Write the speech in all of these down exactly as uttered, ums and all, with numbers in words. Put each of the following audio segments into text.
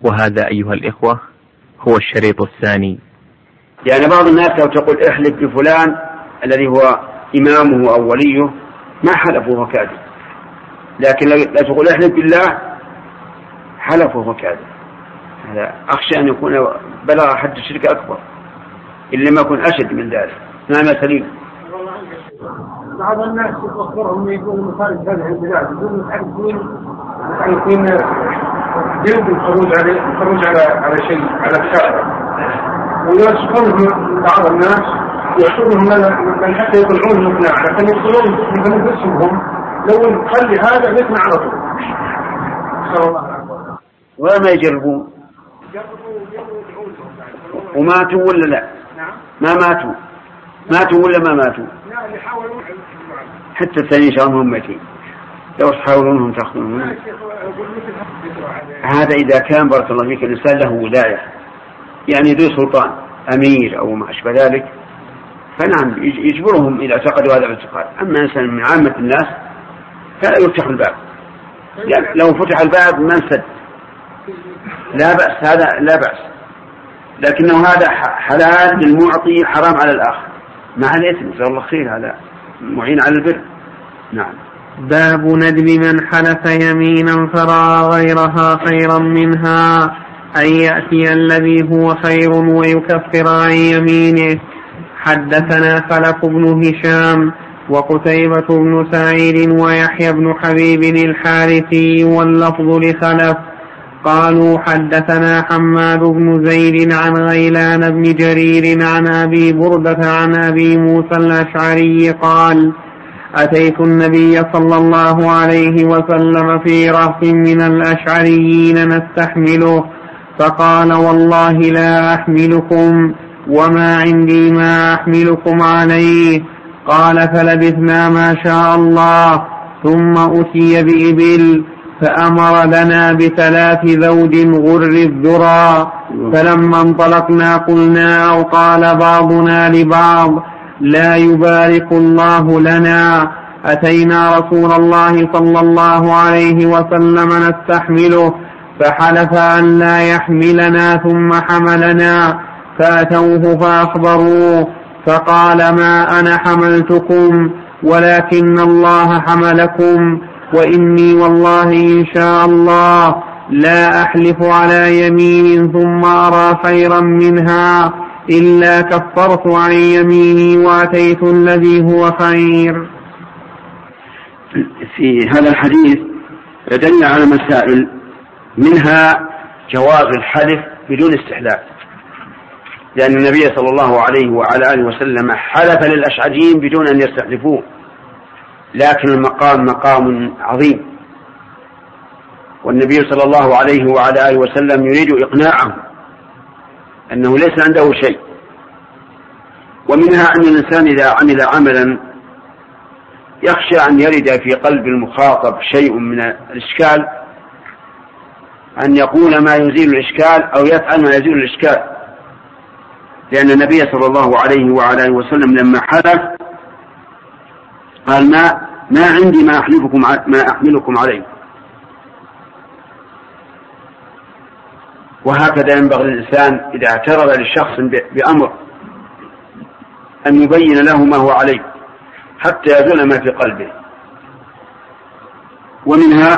وهذا أيها الإخوة هو الشريط الثاني. يعني بعض الناس لو تقول احلف بفلان الذي هو إمامه أو وليه ما حلفه وهو كاذب، لكن لا تقول احلف بالله حلفه وهو كاذب. هذا أخشى أن يكون بلغ حد الشرك أكبر إلا ما يكون أشد من ذلك. نعم يا سليم. بعض الناس يفكرهم يقولون خارج هذه البلاد يقولون متعرفين متعرفين جلد الخروج على الخروج على على شيء على الشارع، ويشكرهم بعض الناس يأخذهم من حتى يطلعون مقنع عشان يدخلون من أنفسهم لو نخلي هذا نقنع على طول. صلى الله عليه وسلم. وما يجربون وماتوا ولا لا؟ ما ماتوا ماتوا ولا ما ماتوا؟ حتى الثاني شاءهم ميتين لو تحاولونهم تأخذونهم. هذا إذا كان بارك الله فيك الإنسان له ولاية، يعني ذو سلطان أمير أو ما أشبه ذلك، فنعم يجبرهم إذا اعتقدوا هذا الاعتقاد. أما إنسان من عامة الناس فلا يفتح الباب، يعني لو فتح الباب ما انسد لا بأس، هذا لا بأس، لكنه هذا حلال للمعطي حرام على الآخر مع الإثم. جزاه الله خير، هذا معين على البر. نعم. باب ندب من حلف يمينا فرأى غيرها خيرا منها أن يأتي الذي هو خير ويكفر عن يمينه. حدثنا خلف بن هشام وقتيبة بن سعيد ويحيى بن حبيب الحارثي واللفظ لخلف قالوا حدثنا حماد بن زيد عن غيلان بن جرير عن أبي بردة عن أبي موسى الأشعري قال أتيت النبي صلى الله عليه وسلم في رهط من الأشعريين نستحمله فقال والله لا أحملكم وما عندي ما أحملكم عليه. قال فلبثنا ما شاء الله ثم أتي بإبل فأمر لنا بثلاث ذود غر الذرى، فلما انطلقنا قلنا أو قال بعضنا لبعض لا يبارك الله لنا. أتينا رسول الله صلى الله عليه وسلم نستحمله فحلف أن لا يحملنا ثم حملنا، فأتوه فأخبروه فقال ما أنا حملتكم ولكن الله حملكم، وإني والله إن شاء الله لا أحلف على يمين ثم أرى خيرا منها إلا كفرت عن يميني وأتيت الذي هو خير. في هذا الحديث دل على مسائل، منها جواز الحلف بدون استحلاف، لأن النبي صلى الله عليه وعلى آله وسلم حلف للأشعريين بدون أن يستحلفوه، لكن المقام مقام عظيم، والنبي صلى الله عليه وعلى آله وسلم يريد إقناعهم أنه ليس عنده شيء. ومنها أن الإنسان إذا عمل عملا يخشى أن يرد في قلب المخاطب شيء من الإشكال أن يقول ما يزيل الإشكال أو يفعل ما يزيل الإشكال، لأن النبي صلى الله عليه وعلى آله وسلم لما حلف قال ما ما عندي ما أحلفكم ما أحملكم عليه. وهكذا ينبغي للإنسان إذا اعترض للشخص بأمر أن يبين له ما هو عليه حتى يزول ما في قلبه. ومنها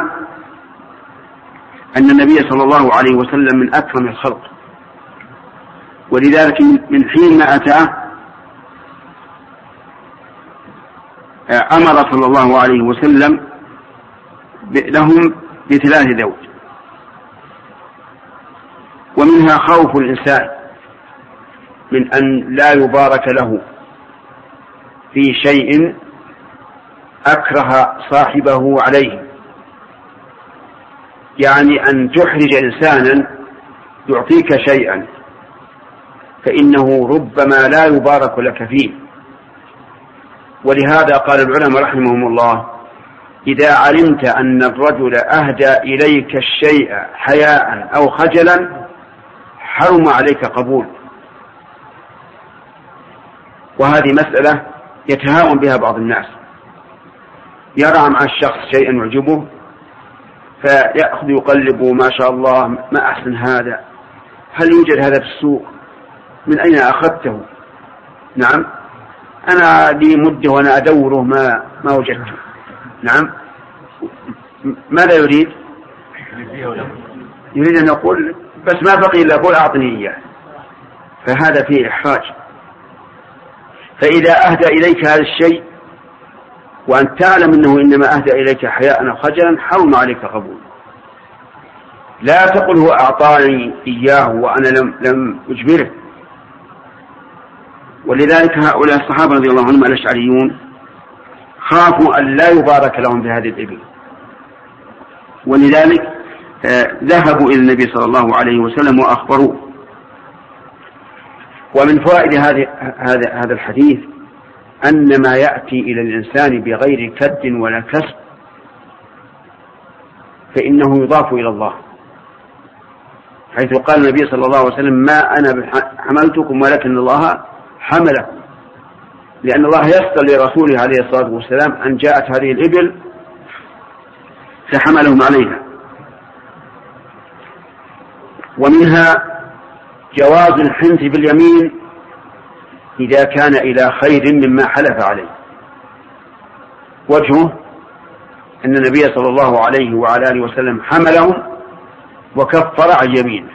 أن النبي صلى الله عليه وسلم من أكرم الخلق، ولذلك من حين ما أتاه أمر صلى الله عليه وسلم لهم بثلاث ذود. ومنها خوف الإنسان من أن لا يبارك له في شيء أكره صاحبه عليه، يعني أن تحرج إنسانا يعطيك شيئا فإنه ربما لا يبارك لك فيه. ولهذا قال العلماء رحمهم الله إذا علمت أن الرجل أهدى إليك الشيء حياء أو خجلا حرم عليك قبول. وهذه مسألة يتهاون بها بعض الناس، يرى مع الشخص شيئا يعجبه فيأخذ يقلب ما شاء الله ما أحسن هذا، هل يوجد هذا في السوق؟ من أين أخذته؟ نعم أنا لي مدة وأنا أدوره ما ما وجدته. نعم ماذا يريد؟ يريد أن يقول بس ما بقي إلا أقول أعطني إياه، فهذا فيه إحراج. فإذا أهدى إليك هذا الشيء وأن تعلم أنه إنما أهدى إليك حياء أو خجلا حرم عليك قبول. لا تقل هو أعطاني إياه وأنا لم لم أجبره. ولذلك هؤلاء الصحابة رضي الله عنهم الأشعريون خافوا أن لا يبارك لهم بهذه الإبل، ولذلك ذهبوا إلى النبي صلى الله عليه وسلم وأخبروه. ومن فوائد هذا هذا الحديث أن ما يأتي إلى الإنسان بغير كد ولا كسب فإنه يضاف إلى الله، حيث قال النبي صلى الله عليه وسلم ما أنا حملتكم ولكن الله حمله، لأن الله يسر لرسوله عليه الصلاة والسلام أن جاءت هذه الإبل فحملهم عليها. ومنها جواز الحنث باليمين إذا كان إلى خير مما حلف عليه. وجهه أن النبي صلى الله عليه وعلى آله وسلم حملهم وكفر عن يمينه.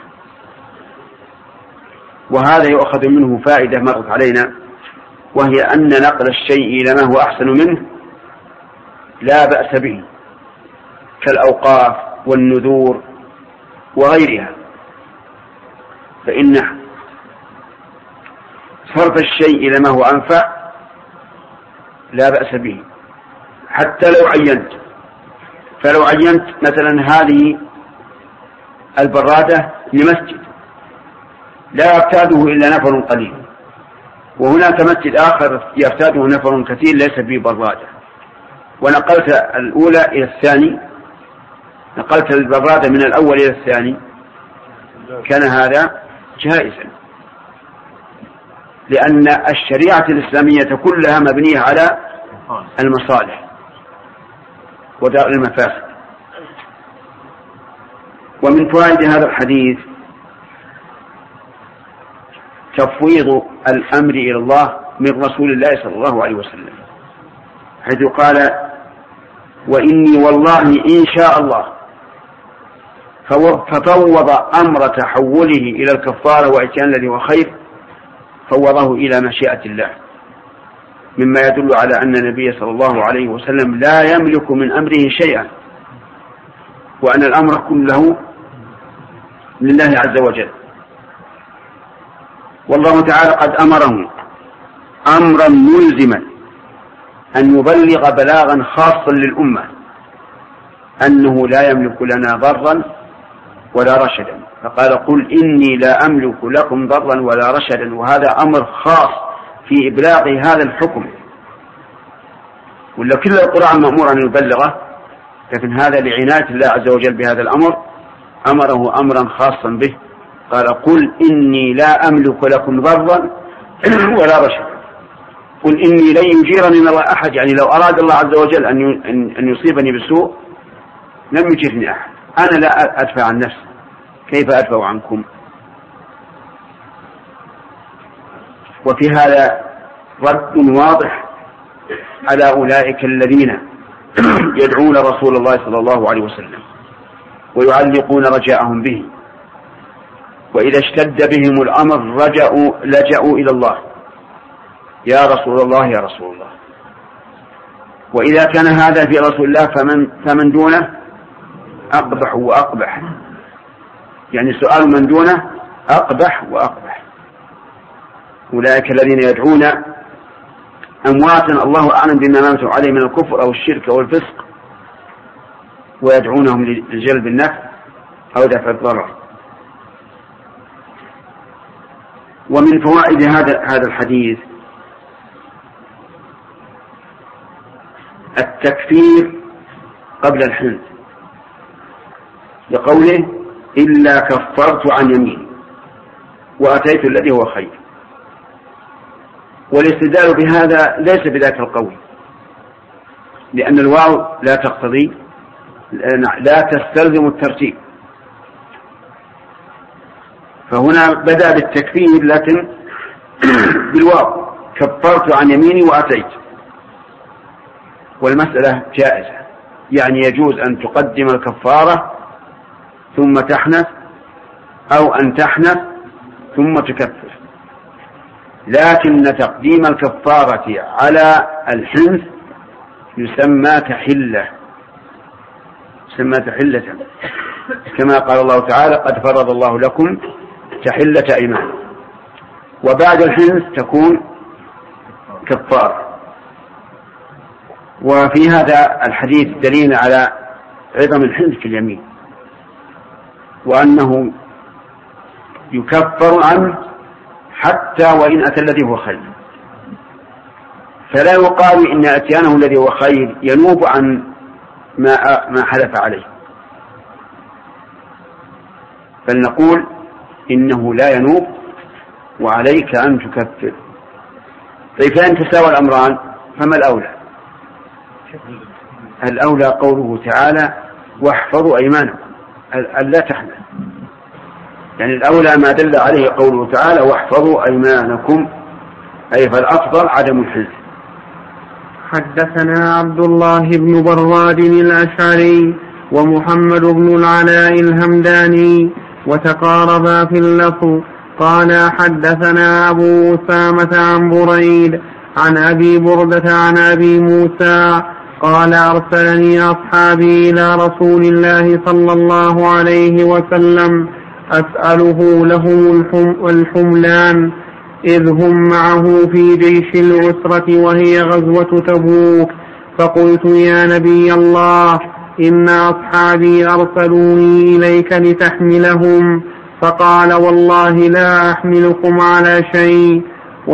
وهذا يؤخذ منه فائدة مرت علينا، وهي أن نقل الشيء إلى ما هو أحسن منه لا بأس به، كالأوقاف والنذور وغيرها، فإن صرف الشيء إلى ما هو أنفع لا بأس به حتى لو عينت. فلو عينت مثلا هذه البرادة لمسجد لا يرتاده إلا نفر قليل، وهناك مسجد آخر يرتاده نفر كثير ليس به برادة، ونقلت الأولى إلى الثاني، نقلت البرادة من الأول إلى الثاني، كان هذا جائزا، لأن الشريعة الإسلامية كلها مبنية على المصالح ودرء المفاسد. ومن فوائد هذا الحديث تفويض الأمر إلى الله من رسول الله صلى الله عليه وسلم، حيث قال وإني والله إن شاء الله، ففوض أمر تحوله إلى الكفارة وإتيان الذي هو خير، فوضه إلى مشيئة الله، مما يدل على أن النبي صلى الله عليه وسلم لا يملك من أمره شيئا، وأن الأمر كله لله عز وجل. والله تعالى قد أمره أمرا ملزما أن يبلغ بلاغا خاصا للأمة أنه لا يملك لنا ضرا ولا رشدا، فقال قل إني لا أملك لكم ضرا ولا رشدا، وهذا أمر خاص في إبلاغ هذا الحكم، ولا كل القرآن مأمور أن يبلغه، لكن هذا لعناية الله عز وجل بهذا الأمر أمره أمرا خاصا به، قال قل إني لا أملك لكم ضرا ولا رشدا، قل إني لن يجيرني من الله أحد، يعني لو أراد الله عز وجل أن يصيبني بسوء لم يجرني أحد، أنا لا أدفع عن نفسي، كيف أدفع عنكم؟ وفي هذا رد واضح على أولئك الذين يدعون رسول الله صلى الله عليه وسلم ويعلقون رجاءهم به، وإذا اشتد بهم الأمر رجعوا لجأوا إلى الله، يا رسول الله يا رسول الله. وإذا كان هذا في رسول الله فمن, فمن دونه أقبح وأقبح، يعني سؤال من دونه أقبح وأقبح. أولئك الذين يدعون أمواتا الله أعلم بما ماتوا عليه من الكفر أو الشرك أو الفسق، ويدعونهم لجلب النفع أو دفع الضرر. ومن فوائد هذا هذا الحديث التكفير قبل الحنث، لقوله إلا كفرت عن يمين وأتيت الذي هو خير. والاستدلال بهذا ليس بذاك القول، لأن الواو لا تقتضي لا تستلزم الترتيب، فهنا بدأ بالتكفير لكن بالواو: كفرت عن يميني وأتيت. والمسألة جائزة، يعني يجوز أن تقدم الكفارة ثم تحنث، أو أن تحنث ثم تكفر، لكن تقديم الكفارة على الحنث يسمى تحلة، يسمى تحلة، كما قال الله تعالى: قد فرض الله لكم تحلة أيمان. وبعد الحنث تكون كفارة. وفي هذا الحديث دليل على عظم الحنث في اليمين، وأنه يكفر عنه حتى وإن أتى الذي هو خير، فلا يقال إن أتيانه الذي هو خير ينوب عن ما ما حلف عليه، بل نقول إنه لا ينوب وعليك أن تكفر. طيب فإن تساوى الأمران فما الأولى؟ الأولى قوله تعالى: واحفظوا أيمانكم، ألا تحنث، يعني الأولى ما دل عليه قوله تعالى: واحفظوا أيمانكم، أي فالأفضل عدم الحنث. حدثنا عبد الله بن براد الأشعري ومحمد بن العلاء الهمداني وتقاربا في اللفظ. قال: حدثنا أبو أسامة عن بريد عن أبي بردة عن أبي موسى قال: أرسلني أصحابي إلى رسول الله صلى الله عليه وسلم أسأله لهم الحملان، إذ هم معه في جيش العسرة وهي غزوة تبوك، فقلت: يا نبي الله، إن أصحابي أرسلوني إليك لتحملهم. فقال: والله لا أحملكم على شيء.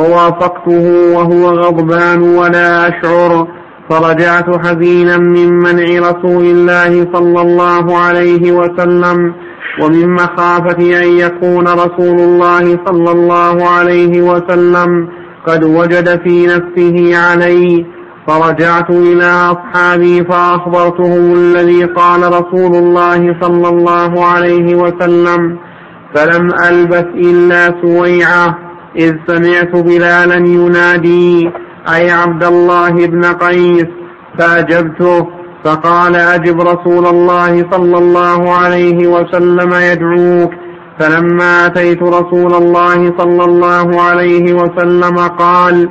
ووافقته وهو غضبان ولا أشعر، فرجعت حزينا من منع رسول الله صلى الله عليه وسلم، ومن مخافة أن يكون رسول الله صلى الله عليه وسلم قد وجد في نفسه علي. فرجعت إلى أصحابي فأخبرتهم الذي قال رسول الله صلى الله عليه وسلم، فلم ألبث إلا سويعة إذ سمعت بلالا ينادي: أي عبد الله بن قيس، فأجبته، فقال: أجب رسول الله صلى الله عليه وسلم يدعوك. فلما أتيت رسول الله صلى الله عليه وسلم قال: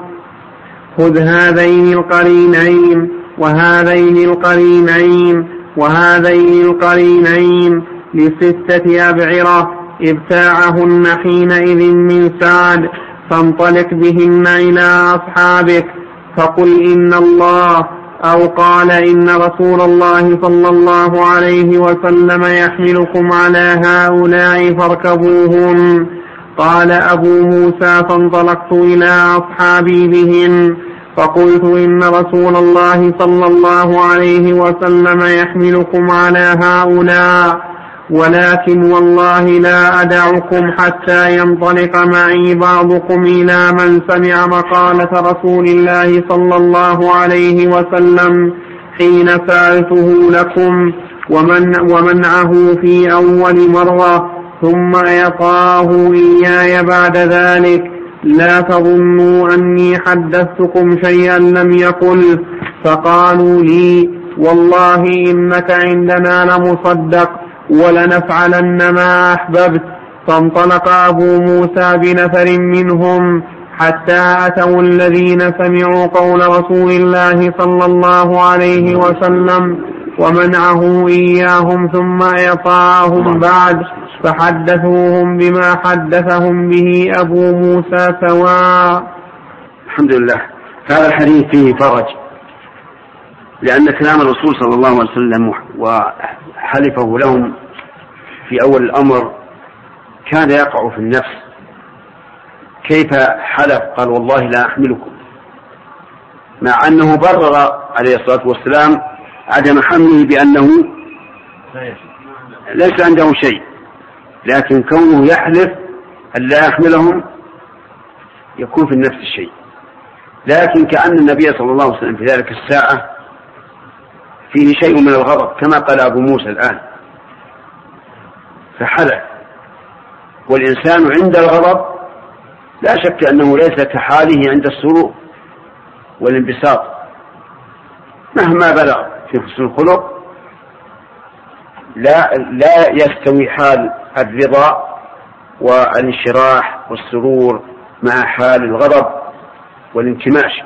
خذ هذين القرينين وهذين القرينين وهذين القرينين لستة أبعرة ابتاعهن حينئذ من سعد، فانطلق بهن إلى أصحابك فقل إن الله أو قال إن رسول الله صلى الله عليه وسلم يحملكم على هؤلاء فاركبوهم. قال أبو موسى: فانطلقت إلى أصحابي بهن فقلت إن رسول الله صلى الله عليه وسلم يحملكم على هؤلاء، ولكن والله لا أدعكم حتى ينطلق معي بعضكم إلى من سمع مقالة رسول الله صلى الله عليه وسلم حين سألته لكم ومن ومنعه في أول مرة، ثم يطاه إياي بعد ذلك. لا تظنوا أني حدثتكم شيئا لم يقل. فقالوا لي: والله إنك عندنا لمصدق ولنفعلن ما أحببت. فانطلق أبو موسى بنفر منهم حتى أتوا الذين سمعوا قول رسول الله صلى الله عليه وسلم ومنعه إياهم، ثم إطاعهم بعد، فحدثوهم بما حدثهم به أبو موسى سواء. الحمد لله. هذا الحديث فيه فرج، لأن كلام الرسول صلى الله عليه وسلم وحلفه لهم في أول الأمر كان يقع في النفس. كيف حلف؟ قال: والله لا أحملكم، مع أنه برر عليه الصلاة والسلام عدم حمله بأنه ليس عنده شيء، لكن كونه يحلف أن لا يحملهم يكون في النفس الشيء. لكن كأن النبي صلى الله عليه وسلم في ذلك الساعة فيه شيء من الغضب كما قال أبو موسى الآن فحلف. والإنسان عند الغضب لا شك أنه ليس كحاله عند السرور والانبساط مهما بلغ في حسن الخلق. لا, لا يستوي حال الرضا والانشراح والسرور مع حال الغضب والانكماش.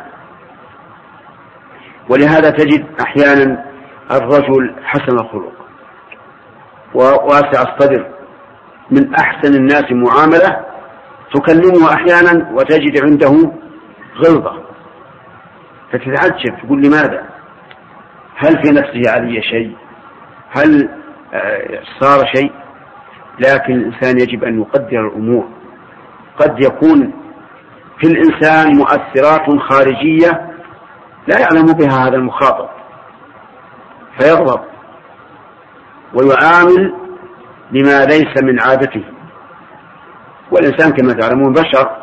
ولهذا تجد أحيانا الرجل حسن الخلق وواسع الصدر من أحسن الناس معاملة، تكلمه أحيانا وتجد عنده غلظة فتتعجب تقول لماذا؟ هل في نفسه علي شيء؟ هل صار شيء؟ لكن الإنسان يجب أن يقدر الأمور. قد يكون في الإنسان مؤثرات خارجية لا يعلم بها هذا المخاطب فيغضب ويعامل بما ليس من عادته. والإنسان كما تعلمون بشر.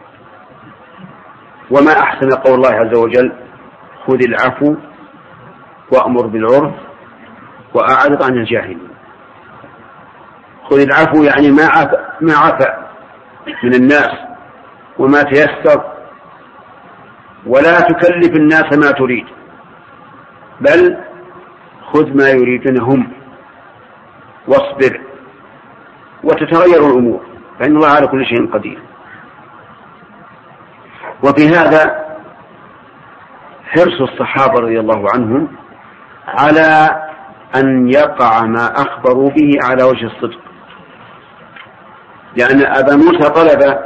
وما أحسن قول الله عز وجل خذ العفو وأمر بالعرف وأعرض عن الجاهلين. خذ العفو يعني ما عفى, ما عفى من الناس وما تيسر، ولا تكلف الناس ما تريد بل خذ ما يريدون هم واصبر وتتغير الأمور فإن الله على كل شيء قدير. وفي هذا حرص الصحابة رضي الله عنهم على أن يقع ما أخبروا به على وجه الصدق، لأن أبا موسى طلب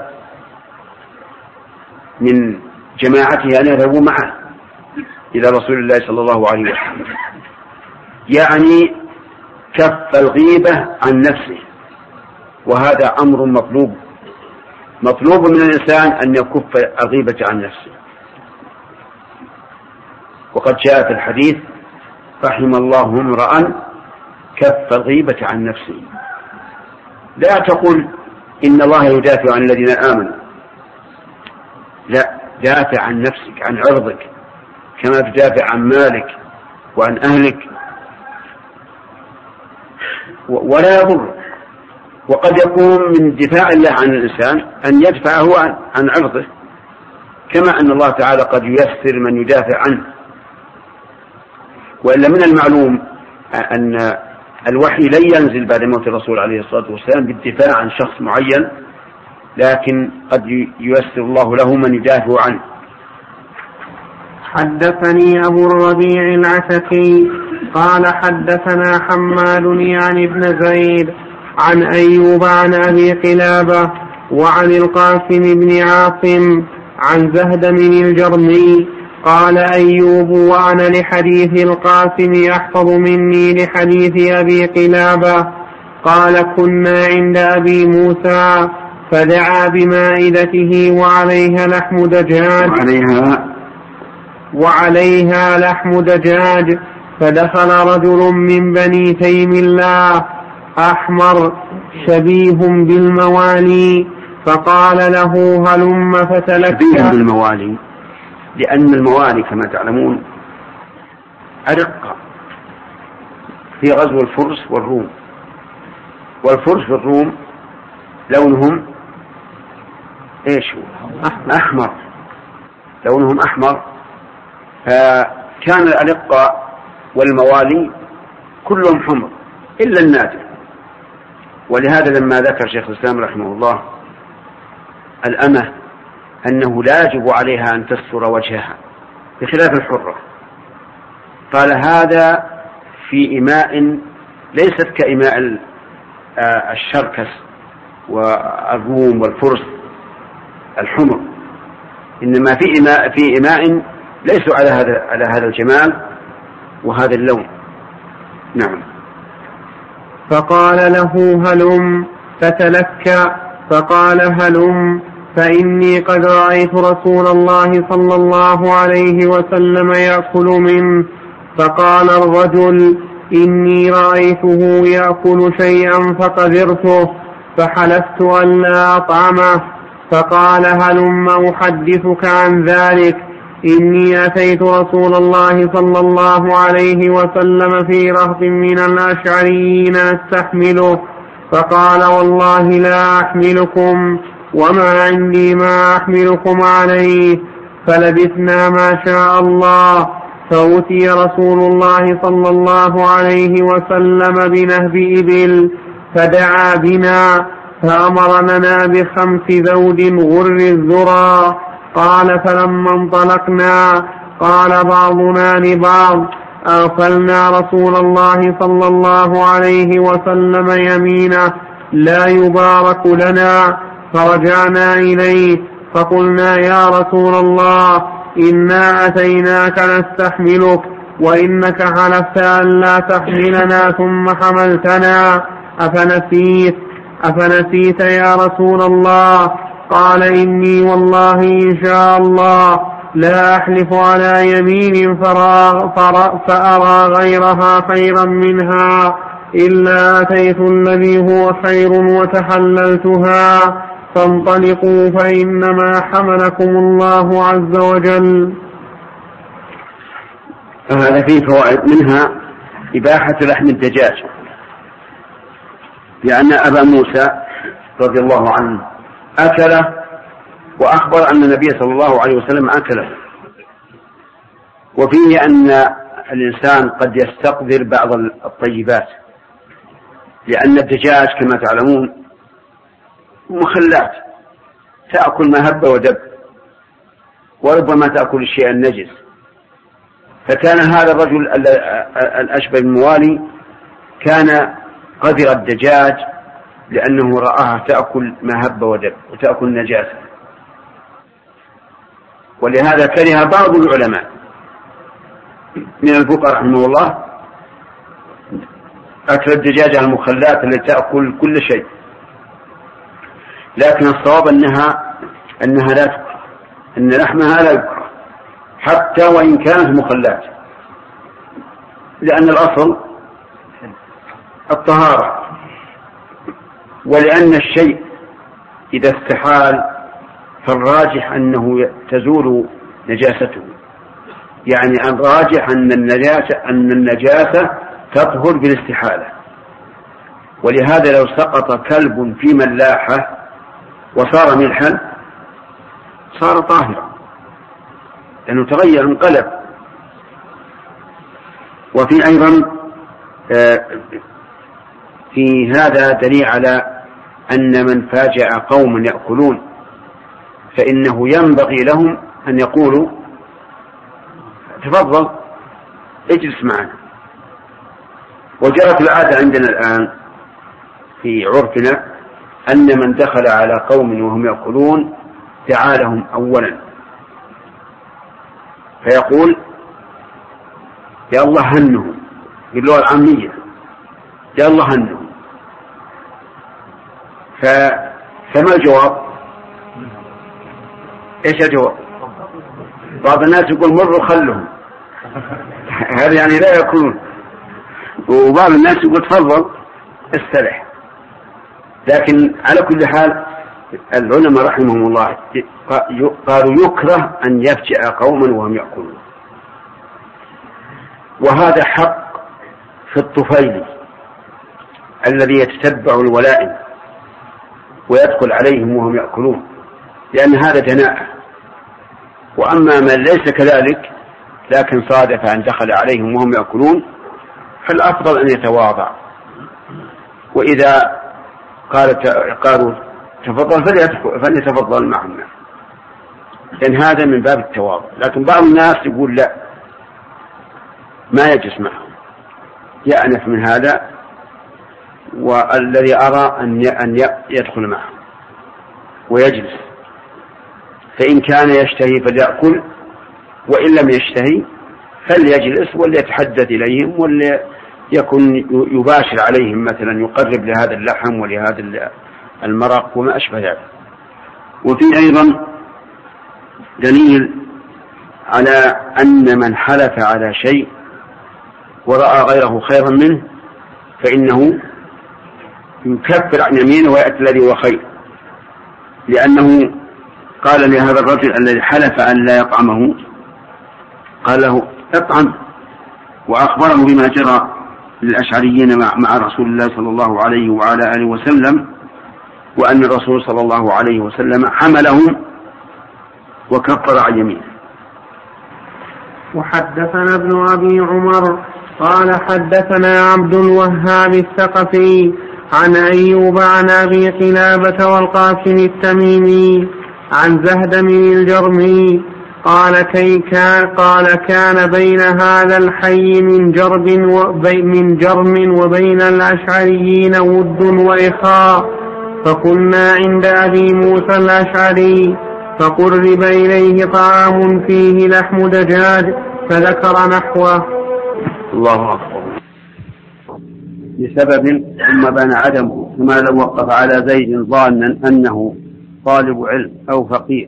من جماعته أن يذهبوا معه إلى رسول الله صلى الله عليه وسلم، يعني كف الغيبة عن نفسه، وهذا أمر مطلوب مطلوب من الإنسان أن يكف الغيبة عن نفسه. وقد جاء في الحديث رحم الله امرأ كف الغيبة عن نفسه. لا تقل إن الله يدافع عن الذين آمنوا، لا، دافع عن نفسك عن عرضك كما تدافع عن مالك وعن أهلك ولا يضر. وقد يكون من دفاع الله عن الإنسان أن يدفعه عن عرضه، كما أن الله تعالى قد ييسر من يدافع عنه. وإلا من المعلوم أن الوحي لن ينزل بعد موت الرسول عليه الصلاة والسلام بالدفاع عن شخص معين، لكن قد ييسر الله له من يدافع عنه. حدثني أبو الربيع العتكي قال حدثنا حماد يعني ابن زيد عن أيوب عن أبي قلابة وعن القاسم بن عاصم عن زهد من الجرمي قال أيوب وأنا لحديث القاسم أحفظ مني لحديث أبي قلابة قال كنا عند أبي موسى فدعا بمائدته وعليها لحم دجاج وعليها, وعليها لحم دجاج فدخل رجل من بني تيم الله أحمر شبيه بالموالي فقال له هلم فتلكى. شبيه بالموالي لأن الموالي كما تعلمون أرقى في غزو الفرس والروم، والفرس والروم لونهم ايش هو؟ أحمر، لونهم أحمر. فكان الأرقاء والموالي كلهم حمر إلا النادر. ولهذا لما ذكر شيخ الإسلام رحمه الله الأمة أنه لا يجب عليها أن تستر وجهها بخلاف الحرة، قال هذا في إماء ليست كإماء الشركس والروم والفرس الحمر، إنما في إماء, في إماء ليسوا على هذا على هذا الجمال وهذا اللون. نعم. فقال له هلم فتلكى فقال هلم فإني قد رأيت رسول الله صلى الله عليه وسلم يأكل منه. فقال الرجل إني رأيته يأكل شيئا فقدرته فحلفت أن لا أطعمه. فقال هلم أحدثك عن ذلك إني أتيت رسول الله صلى الله عليه وسلم في رهط من الأشعريين أستحمله، فقال والله لا أحملكم وما عندي ما أحملكم عليه. فلبثنا ما شاء الله، فأتي رسول الله صلى الله عليه وسلم بنهب إبل فدعا بنا فأمرنا بخمس ذود غر الذرى. قال فلما انطلقنا قال بعضنا لبعض أغفلنا رسول الله صلى الله عليه وسلم يمينه لا يبارك لنا. فرجعنا إليه فقلنا يا رسول الله إنا أتيناك نستحملك وإنك حلفت أن لا تحملنا ثم حملتنا أفنسيت أفنسيت يا رسول الله؟ قال إني والله إن شاء الله لا أحلف على يمين فأرى غيرها خيرا منها إلا أتيت الذي هو خير وتحللتها. فانطلقوا فإنما حملكم الله عز وجل. هذا فيه فوائد، منها إباحة لحم الدجاج، لأن أبا موسى رضي الله عنه أكله وأخبر أن النبي صلى الله عليه وسلم أكله. وفيه أن الإنسان قد يستقذر بعض الطيبات، لأن الدجاج كما تعلمون مخلات تأكل ما هب ودب، وربما تأكل الشيء النجس. فكان هذا الرجل الأشبه الموالي كان قذر الدجاج لأنه رآها تأكل ما هب ودب وتأكل نجاسة، ولهذا كره بعض العلماء من الفقهاء رحمه الله أكل الدجاج المخلات التي تأكل كل شيء، لكن الصواب أنها أنها لا تكره، أن لحمها لا يكره حتى وإن كانت مخلات، لأن الأصل الطهارة، ولأن الشيء إذا استحال فالراجح أنه تزول نجاسته، يعني الراجح أن النجاسة أن النجاسة تطهر بالاستحالة. ولهذا لو سقط كلب في ملاحة وصار ملحا صار طاهرا لأنه تغير انقلب. وفي أيضا في هذا دليل على أن من فاجأ قوم يأكلون فإنه ينبغي لهم أن يقولوا تفضل اجلس معنا. وجرت العادة عندنا الآن في عرفنا أن من دخل على قوم وهم يأكلون دعا لهم أولا فيقول يا الله هنهم باللغة العامية، يا الله هنهم. فما الجواب؟ ايش الجواب؟ بعض الناس يقول مروا خلهم هذا يعني لا يأكلون، وبعض الناس يقول تفضل استرح. لكن على كل حال العلماء رحمهم الله قالوا يكره أن يفجأ قوما وهم يأكلون، وهذا حق في الطفيل الذي يتتبع الولائم ويدخل عليهم وهم يأكلون، لأن هذا جناء. وأما من ليس كذلك لكن صادف أن دخل عليهم وهم يأكلون فالأفضل أن يتواضع، وإذا قالوا تفضل فليتفضل معهم، لأن هذا من باب التواضع. لكن بعض الناس يقول لا ما يجلس معهم، يأنف من هذا، والذي أرى أن يدخل معهم ويجلس، فإن كان يشتهي فليأكل، وإن لم يشتهي فليجلس وليتحدث إليهم وليكن يباشر عليهم، مثلا يقرب لهذا اللحم ولهذا المرق وما أشبه ذلك. وفي أيضا دليل على أن من حلف على شيء ورأى غيره خيرا منه فإنه يكفر عن يمينه ويأتي الذي هو خير، لأنه قال لهذا الرجل الذي حلف أن لا يطعمه قال له اطعم، وأخبره بما جرى للأشعريين مع رسول الله صلى الله عليه وعلى آله وسلم، وأن الرسول صلى الله عليه وسلم حملهم وكفر عن يمينه. وحدثنا ابن أبي عمر قال حدثنا عبد الوهاب الثقفي عن أيوب عن أبي قلابة والقاسم التميمي عن زهد من الجرمي قال كي كان قال كان بين هذا الحي من جرب من جرم وبين الأشعريين ود وإخاء، فكنا عند أبي موسى الأشعري فقرب إليه طعام فيه لحم دجاج فذكر نحوه. الله أكبر. لسبب ثم بان عدمه، ثم لو وقف على زيد ظانا أنه طالب علم أو فقيه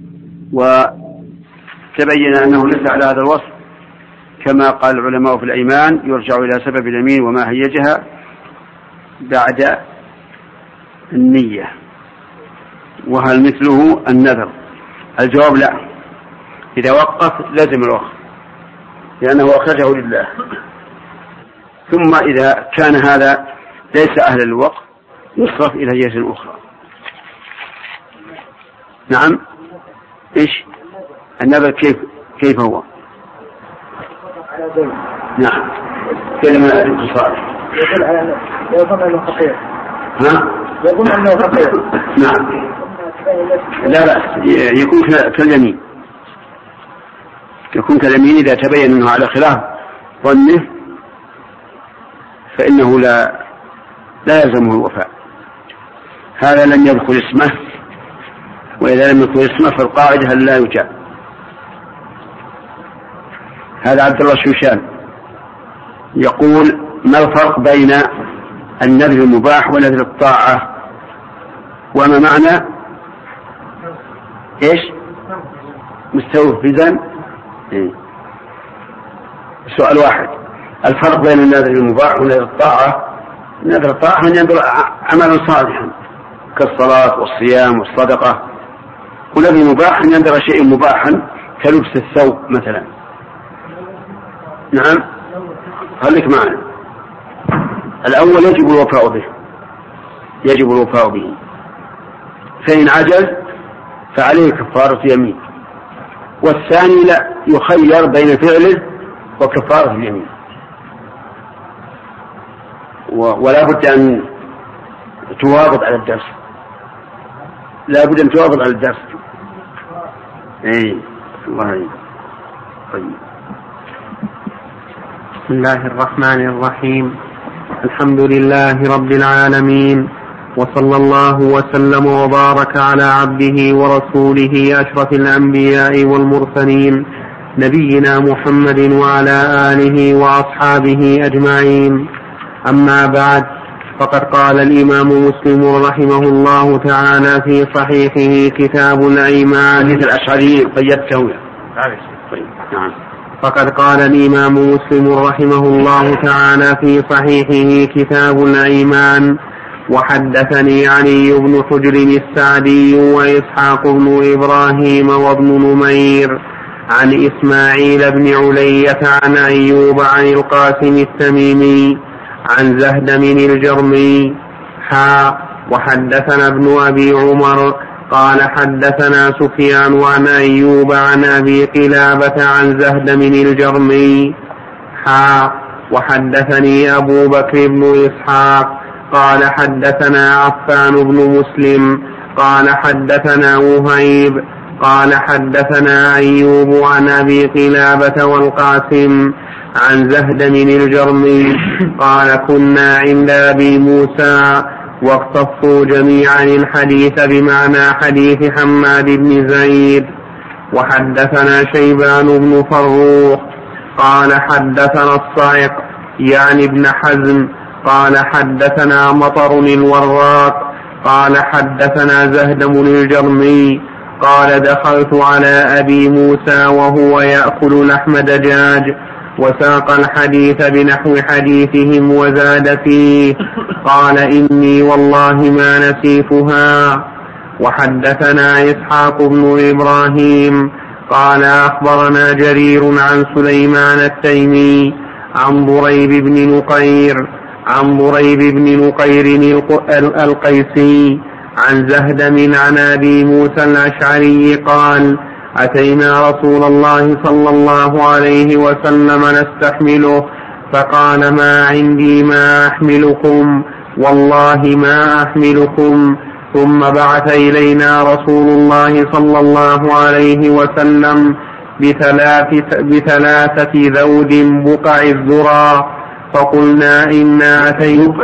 وتبين أنه ليس على هذا الوصف، كما قال العلماء في الأيمان يرجع إلى سبب اليمين وما هيجها بعد النية، وهل مثله النذر؟ الجواب لا، إذا وقف لازم الوقف لأنه أخرجه لله. ثم إذا كان هذا ليس أهل الوقف يصرف إلى جهة أخرى. نعم. إيش النذر؟ كيف كيف هو؟ نعم كلمة الاتصال يظن أنه فقير. ها؟ يظن أنه فقير. نعم لا بأس، يكون كاليمين، يكون كاليمين إذا تبين أنه على خلاف ظنه فإنه لا لا يلزمه الوفاء. هذا لم يذكر اسمه، وإذا لم يذكر اسمه فالقاعدة هل لا يجاب. هذا عبد الله الشوشان يقول ما الفرق بين النذر المباح ونذر الطاعة، وما معنى ايش مستوفزا؟ إيه؟ سؤال واحد. الفرق بين النذر المباح ونذر الطاعة. نذر الطاعة من ينذر عملا صالحا كالصلاة والصيام والصدقة، ونذر المباح من ينذر شيء مباحا كلبس الثوب مثلا. نعم خليك معنا. الأول يجب الوفاء به، يجب الوفاء به، فإن عجز فعليه كفارة يمين، والثاني لا، يخير بين فعله وكفارة اليمين، ولا بد أن تواظب على الدرس، لا بد أن تواظب على الدرس. أي الله عليك. طيب بسم الله الرحمن الرحيم. الحمد لله رب العالمين، وصلى الله وسلم وبارك على عبده ورسوله أشرف الأنبياء والمرسلين نبينا محمد وعلى آله وأصحابه أجمعين. أما بعد، فقد قال الإمام مسلم رحمه الله تعالى في صحيحه كتاب الأيمان. حديث الأشعري قيدته. نعم. فقد قال الإمام مسلم رحمه الله تعالى في صحيحه كتاب الأيمان: وحدثني علي بن حجر السعدي وإسحاق بن إبراهيم وابن نمير عن إسماعيل بن علية عن أيوب عن القاسم التميمي عن زهد من الجرمي. حا وحدثنا ابن أبي عمر قال حدثنا سفيان عن أيوب عن أبي قلابة عن زهد من الجرمي. حا وحدثني أبو بكر بن إسحاق قال حدثنا عفان بن مسلم قال حدثنا وهيب قال حدثنا أيوب عن أبي قلابة والقاسم عن زهد من الجرمي قال كنا عند أبي موسى واقتصوا جميعا الحديث بمعنى حديث حماد بن زيد. وحدثنا شيبان بن فروخ قال حدثنا الصائق يعني ابن حزم قال حدثنا مطر الوراق قال حدثنا زهد من الجرمي قال دخلت على أبي موسى وهو يأكل لحم دجاج وساق الحديث بنحو حديثهم وزاد فيه قال إني والله ما نسيتها. وحدثنا إسحاق بن إبراهيم قال أخبرنا جرير عن سليمان التيمي عن ضريب بن نقير عن ضريب بن نقير القيسي عن زهدم عن أبي موسى الأشعري قال أتينا رسول الله صلى الله عليه وسلم نستحمله فقال ما عندي ما أحملكم والله ما أحملكم. ثم بعث إلينا رسول الله صلى الله عليه وسلم بثلاثة, بثلاثة ذود بقع الذرى فقلنا إنا أتينا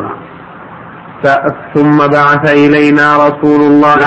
ثم بعث إلينا رسول الله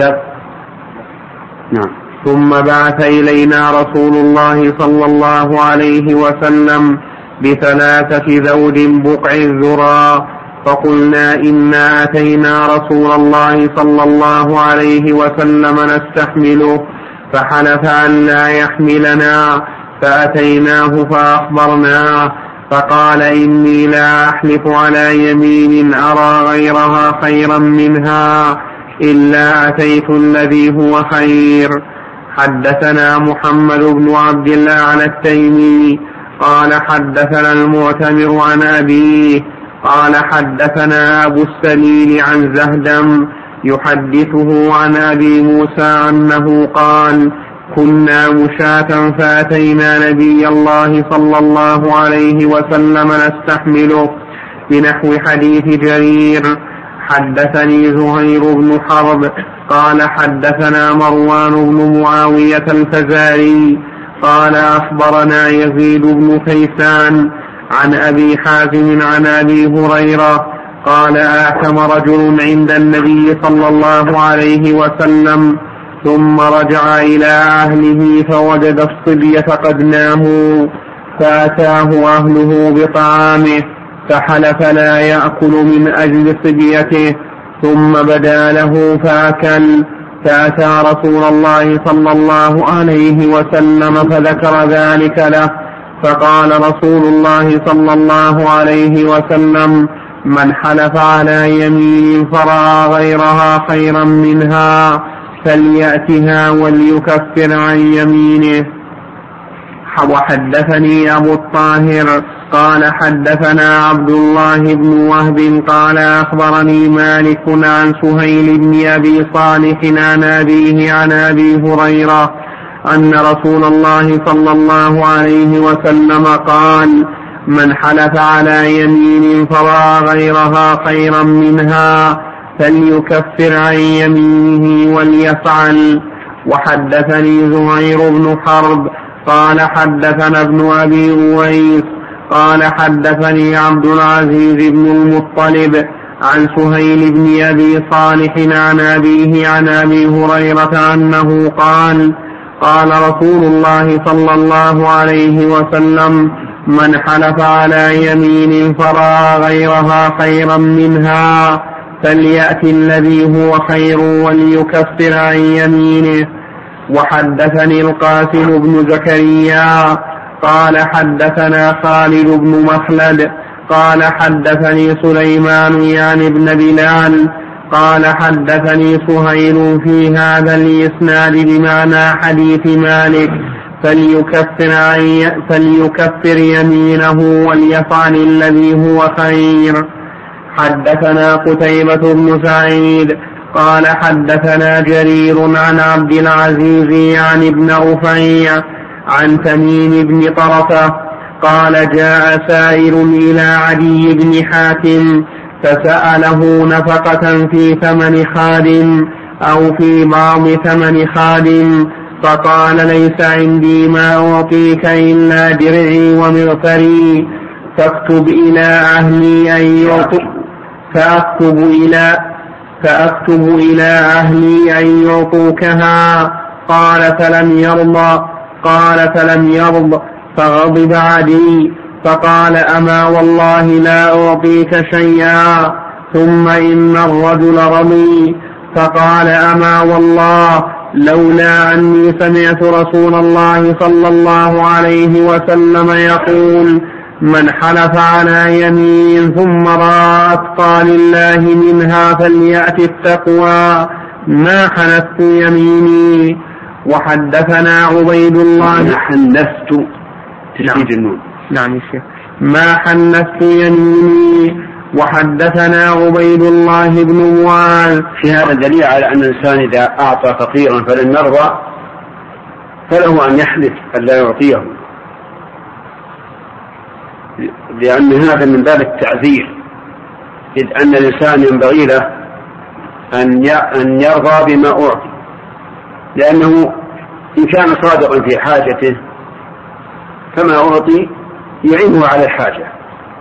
نعم ثم بعث إلينا رسول الله صلى الله عليه وسلم بثلاثة ذود بقع الذرى فقلنا إنا أتينا رسول الله صلى الله عليه وسلم نستحمله فحلف أن لا يحملنا فأتيناه فأخبرناه فقال إني لا أحلف على يمين أرى غيرها خيرا منها إلا أتيت الذي هو خير. حدثنا محمد بن عبد الله على التيمي قال حدثنا المعتمر عن أبيه قال حدثنا أبو السليل عن زهدم يحدثه عن أبي موسى أنه قال كنا مشاة فأتينا نبي الله صلى الله عليه وسلم نستحمله بنحو حديث جرير. حدثني زهير بن حرب قال حدثنا مروان بن معاوية الفزاري قال أخبرنا يزيد بن كيسان عن أبي حازم عن أبي هريرة قال آتم رجل عند النبي صلى الله عليه وسلم ثم رجع إلى أهله فوجد الصبية قد ناموا فأتاه أهله بطعامه فحلف لا يأكل من أجل صبيته ثم بدا له فأكل فأتى رسول الله صلى الله عليه وسلم فذكر ذلك له فقال رسول الله صلى الله عليه وسلم من حلف على يمين فرأى غيرها خيرا منها فليأتها وليكفر عن يمينه. وحدثني أبو الطاهر قال حدثنا عبد الله بن وهب قال أخبرني مالك عن سهيل بن أبي صالح عن أبيه عن أبي هريرة أن رسول الله صلى الله عليه وسلم قال من حلف على يمين فرأى غيرها خيرا منها فليكفر عن يمينه وليفعل. وحدثني زهير بن حرب قال حدثنا ابن أبي أويس قال حدثني عبد العزيز بن المطلب عن سهيل بن أبي صالح عن أبيه عن أبي هريرة أنه قال قال رسول الله صلى الله عليه وسلم من حلف على يمين فرأى غيرها خيرا منها فليأتي الذي هو خير وليكفر عن يمينه. وحدثني القاسم بن زكريا قال حدثنا خالد بن مخلد قال حدثني سليمان يعني بن بلال قال حدثني سهيل في هذا الإسناد بمعنى حديث مالك فليكفر, عن فليكفر يمينه وليفعل الذي هو خير. حدثنا قتيبة بن سعيد قال حدثنا جرير عن عبد العزيز يعني ابن رفيع عن تميم بن طرفة قال جاء سائل إلى عدي بن حاتم فسأله نفقة في ثمن خادم أو في بعض ثمن خادم فقال ليس عندي ما أعطيك إلا درعي ومغفري فاكتب إلى أهلي أن يعطوا فأكتب إلى فأكتب إلى أهلي أن يعطوكها قال فلم يرضى قال فلم يرضى فغضب عدي فقال أما والله لا أعطيك شيئا ثم إن الرجل رضي فقال أما والله لولا أني سمعت رسول الله صلى الله عليه وسلم يقول من حلف على يمين ثم رأى أتقى لله منها فليأت التقوى ما حنثت يميني. وحدثنا عبيد الله. ما حنثت تشديد النون. نعم يا شيخ. ما حنثت يميني. وحدثنا عبيد الله بن معاذ. في هذا دليل على أن الإنسان إذا أعطى فقيرا فلن يرضى فله أن يحلف أن لا يعطيه، لأن هذا من باب التعذير، إذ أن الإنسان ينبغي له أن يرضى بما أعطي، لأنه إن كان صادقا في حاجته فما أعطي يعينه على الحاجة،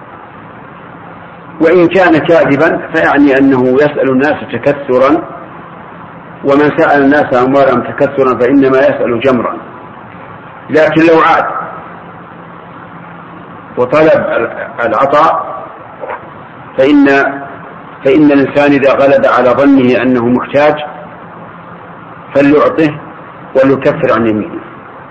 وإن كان كاذبا فيعني أنه يسأل الناس تكثرا، ومن سأل الناس أموالهم تكثرا فإنما يسأل جمرا. لكن لو عاد وطلب العطاء فإن فإن الإنسان إذا غلب على ظنه أنه محتاج فليعطه وليكفر عن يمينه.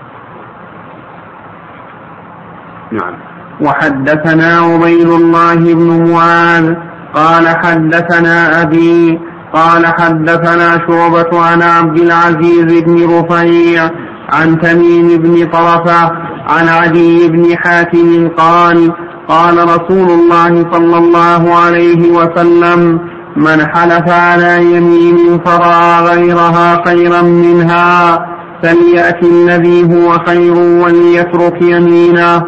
نعم. وحدثنا عبيد الله بن معاذ قال حدثنا أبي قال حدثنا شعبة عن عبد العزيز بن رفيع عن تميم بن طرفة عن عدي بن حاتم قال قال رسول الله صلى الله عليه وسلم من حلف على يمين فرأى غيرها خيرا منها فليأتي الذي هو خير وليترك يمينه.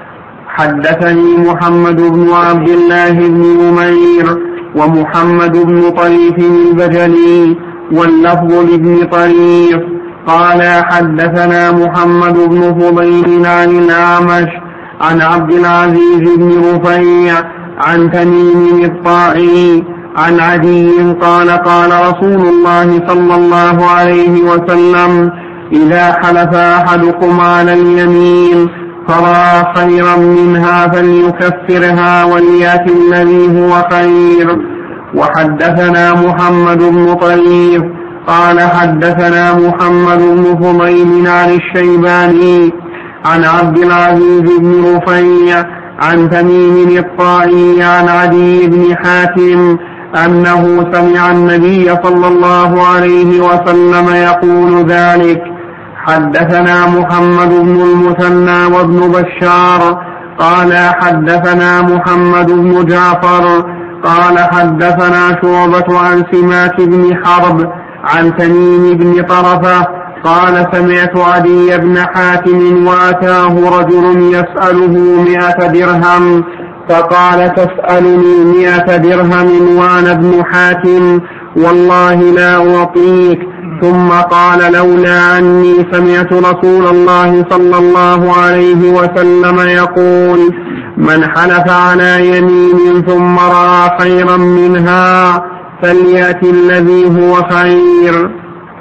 حدثني محمد بن عبد الله بن أمير ومحمد بن طريف البجلي واللفظ لابن طريف قال حدثنا محمد بن فضيل عن الأعمش عن عبد العزيز بن رفيع عن تميم الطائي عن عدي قال قال رسول الله صلى الله عليه وسلم إذا حلف أحدكم على اليمين فرأى خيرا منها فليكفرها وليأتي الذي هو خير. وحدثنا محمد بن طريف قال حدثنا محمد بن فضيل عن الشيباني عن عبد العزيز بن رفيع عن تميم الطائي عن عدي بن حاتم أنه سمع النبي صلى الله عليه وسلم يقول ذلك. حدثنا محمد بن المثنى وابن بشار قال حدثنا محمد بن جعفر قال حدثنا شعبة عن سماك بن حرب عن تميم بن طرفة قال سمعت عدي بن حاتم وأتاه رجل يسأله مئة درهم فقال تسألني مئة درهم وأنا ابن حاتم والله لا أعطيك. ثم قال لولا أني سمعت رسول الله صلى الله عليه وسلم يقول من حلف على يمين ثم رأى خيرا منها فليأتي الذي هو خير.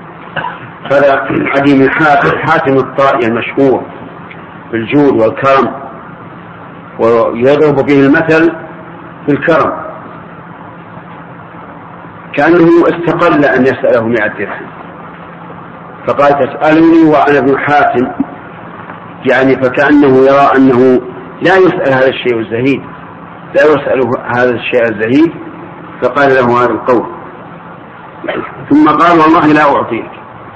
هذا عدي بن حاتم الطائي المشهور بالجود والكرم، ويضرب به المثل في الكرم، كأنه استقل أن يسأله مئة درهم فقال تسألني وأنا ابن حاتم، يعني فكأنه يرى أنه لا يسأل هذا الشيء الزهيد، لا يسأل هذا الشيء الزهيد، فقال له هذا القول. ثم قال والله لا أعطيك.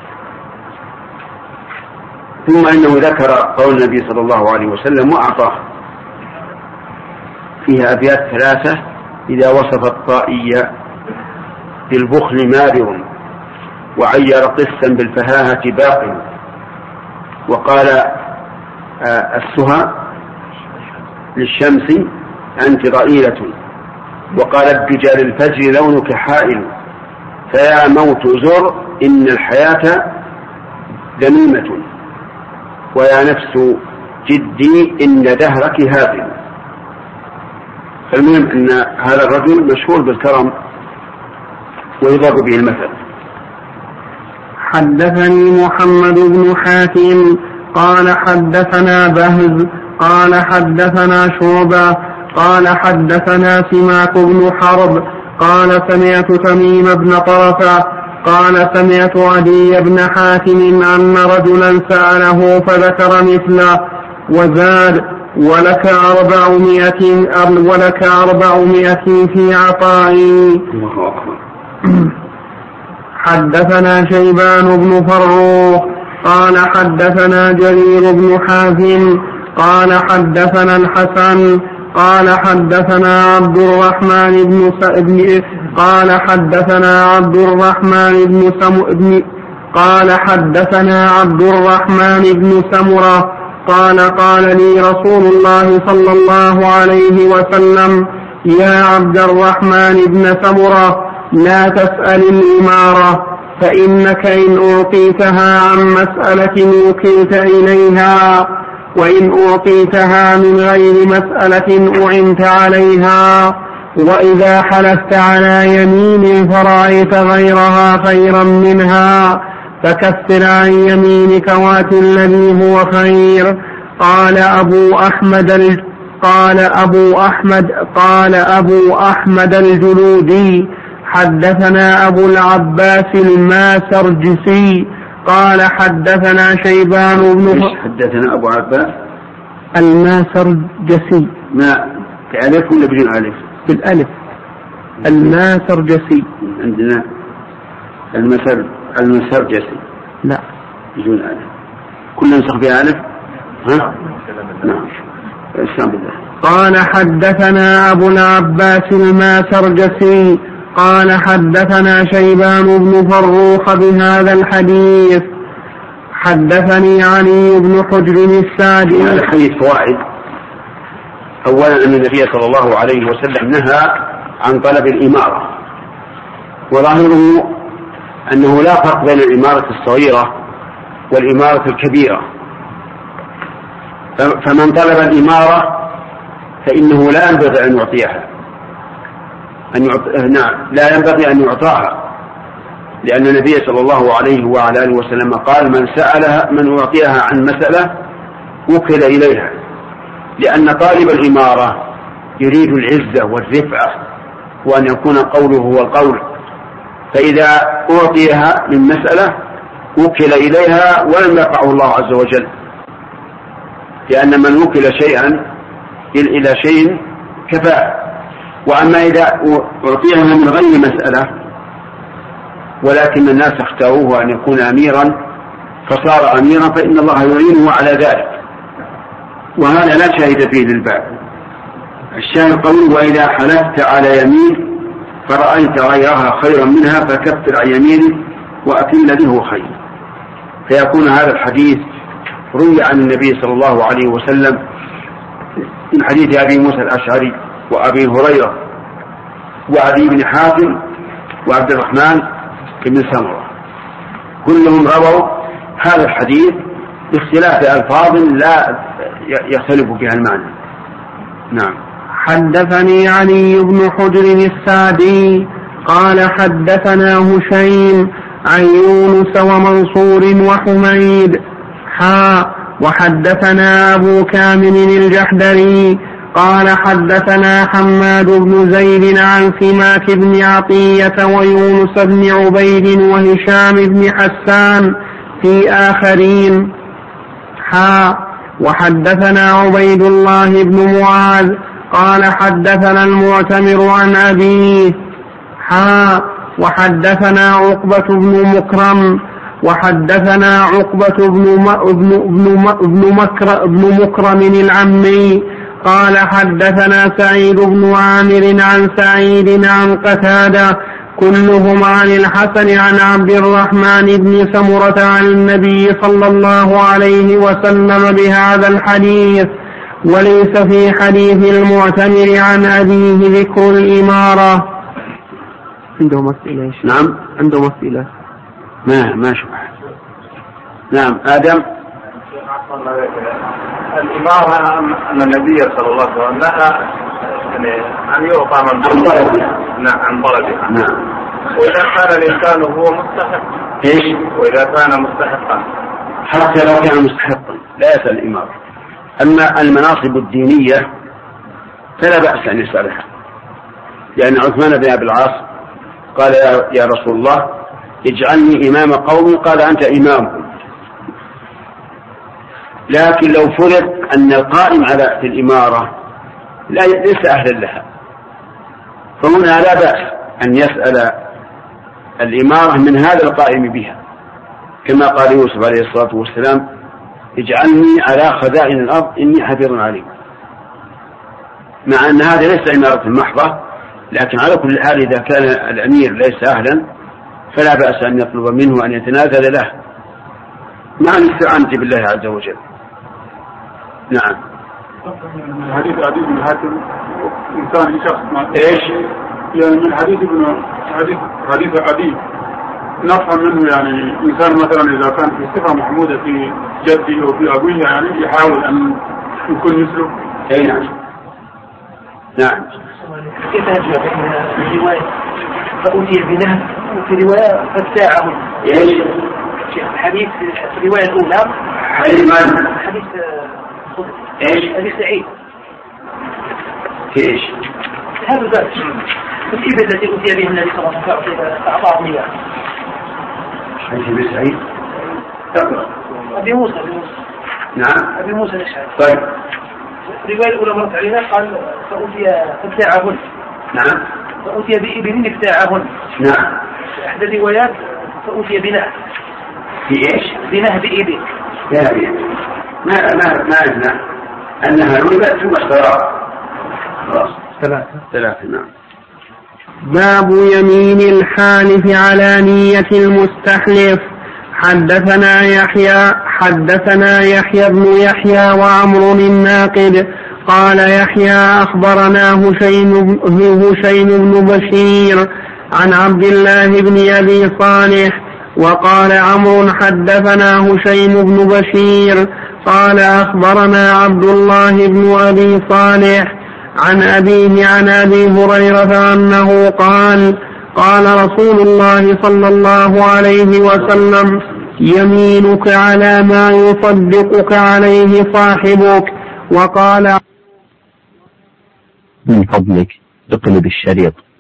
ثم إنه ذكر قول النبي صلى الله عليه وسلم وأعطاه، فيها أبيات ثلاثة إذا وصف الطائي بالبخل مابر وعير قسا بالفهاهة باقي، وقال آه السهى للشمس أنت ضئيلة، وقال الدجى للفجر لونك حائل، فيا موت زر إن الحياة ذميمة، ويا نفس جدي إن دهرك هابل. فالمهم أن هذا الرجل مشهور بالكرم ويضرب به المثل. حدثني محمد بن حاتم قال حدثنا بهز قال حدثنا شعبة قال حدثنا سماك بن حرب قال سمعت تميم بن طرفة قال سمعت عدي بن حاتم أن رجلا سأله فذكر مثله وزاد ولك أربعمائة ولك أربعمائة في عطائي. حدثنا شيبان بن فروخ قال حدثنا جرير بن حازم قال حدثنا الحسن قال حدثنا عبد الرحمن بن ابن قال حدثنا عبد الرحمن بن سم ابن قال حدثنا عبد الرحمن بن سمرة قال قال لي رسول الله صلى الله عليه وسلم يا عبد الرحمن بن سمرة لا تسأل الإمارة فإنك إن أعطيتها عن مسألة وكلت إليها وإن أعطيتها من غير مسألة أعنت عليها وإذا حلفت على يمين فرأيت غيرها خيرا منها فكفر عن يمينك وات الذي هو خير. قال أبو أحمد قال أبو أحمد قال أبو أحمد الجلودي حدثنا أبو العباس الماسرجسي قال حدثنا شيبان بن حدثنا أبو عباس الماسرجسي ما بألف ولا بدون ألف؟ بالألف الماسرجسي. عندنا المسر المسرجسي لا بدون ألف كل نسخ بها ألف. ها نعم. قال حدثنا أبو العباس الماسرجسي قال حدثنا شيبان بن فروخ بهذا الحديث. حدثني علي بن حجر السادي. هذا الحديث فوائد. أولا أن النبي صلى الله عليه وسلم نهى عن طلب الإمارة، وظاهره أنه لا فرق بين الإمارة الصغيرة والإمارة الكبيرة، فمن طلب الإمارة فإنه لا ينبغي أن يعطيها أن يعط... نعم لا ينبغي أن يعطاها، لأن النبي صلى الله عليه وعلى آله وسلم قال من سألها من أعطيها عن مسألة وكل إليها، لأن طالب الإمارة يريد العزة والرفعة وأن يكون قوله هو القول، فإذا أعطيها من مسألة وكل إليها ولم يقعه الله عز وجل، لأن من وكل شيئا إلى شيء كفاه. وأما إذا أعطيها من غير مسألة ولكن الناس اختاروه أن يكون أميرا فصار أميرا فإن الله يعينه على ذلك، وهذا لا شاهد فيه للباب. الشاهد قوله وإذا حلفت على يمين فرأيت غيرها خيرا منها فكفر عن يمينك وأتم الذي هو خير. فيكون هذا الحديث روي عن النبي صلى الله عليه وسلم من حديث أبي موسى الأشعري وأبي هريرة وعدي بن حاتم وعبد الرحمن بن سمرة، كلهم رووا هذا الحديث باختلاف ألفاظ لا يختلف بها المعنى. نعم. حدثني علي بن حجر السادي قال حدثنا هشيم عن يونس ومنصور وحميد حا وحدثنا أبو كامل الجحدري قال حدثنا حماد بن زيد عن سماك بن عطية ويونس بن عبيد وهشام بن حسان في آخرين حا وحدثنا عبيد الله بن معاذ قال حدثنا المعتمر عن أبيه حا وحدثنا عقبة بن مكرم وحدثنا عقبة بن بن مكر بن مكرم العمي قال حدثنا سعيد بن عامر عن سعيد عن قتادة كلهم عن الحسن عن عبد الرحمن بن سمرة عن النبي صلى الله عليه وسلم بهذا الحديث، وليس في حديث المعتمر عن أبيه ذكر الإمارة. عنده مسئلة. نعم عنده مسئلة. ما ما شبه. نعم آدم. الإمارة أن النبي صلى الله عليه وسلم نهى يعني أن يعطى من بلده. نعم عن بلده. نعم. وإذا كان الإنسان هو مستحق. إيش؟ وإذا كان مستحقا. حتى لو كان مستحقا لا يسأل الإمارة. أما المناصب الدينية فلا بأس أن يسألها، لأن عثمان بن أبي العاص قال يا رسول الله اجعلني إمام قومي، قال أنت إمامهم. لكن لو فرض أن القائم على في الإمارة لا ليس أهلا لها، فهنا لا بأس أن يسأل الإمارة من هذا القائم بها، كما قال يوسف عليه الصلاة والسلام اجعلني على خزائن الأرض إني حفيظ عليم، مع أن هذا ليس إمارة محضة، لكن على كل حال إذا كان الأمير ليس أهلا فلا بأس أن يطلب منه أن يتنازل له مع الاستعانة بالله عز وجل. نعم. حديث عدي بن حاتم إنسان شخص إيش؟ يعني من حديث ابن حديث حديث عدي نفهم منه يعني إنسان مثلا إذا كان في صفة محمودة في جدي أو في أبوه يعني يحاول أن يكون مثله. أي نعم. نعم. كيف يجب بين رواية فأتي بنهب وفي رواية فاتاعه؟ إيش؟ الحديث في الرواية الأولى حديث من؟ حديث إيش؟ حديث سعيد. في إيش؟ هذا الباب الإبل التي أتي بها النبي صلى الله عليه وسلم فأعطاه إياه. حديث أبي سعيد؟ تقرأ. أبي موسى أبي موسى. نعم. أبي موسى الأشعري. طيب. الرواية الأولى مرت علينا قال فأتي فابتاعهن. نعم. فأتي بإبل ابتاعهن. نعم. إحدى الروايات فأتي بنهب. في إيش؟ بنهب إبل. لا ما ما ما أدنى أنها نوبت ثم اشتراها. خلاص. ثلاثة. ثلاثة. نعم. باب يمين الحالف على نية المستحلف. حدثنا يحيى حدثنا يحيى بن يحيى وعمر الناقد قال يحيى أخبرنا هشيم هشيم بن بشير عن عبد الله بن أبي صالح وقال عمرو حدثنا هشيم بن بشير قال أخبرنا عبد الله بن أبي صالح عن أبيه عن أبي هريرة أنه قال قال رسول الله صلى الله عليه وسلم يمينك على ما يصدقك عليه صاحبك. وقال من فضلك اقلب الشريط.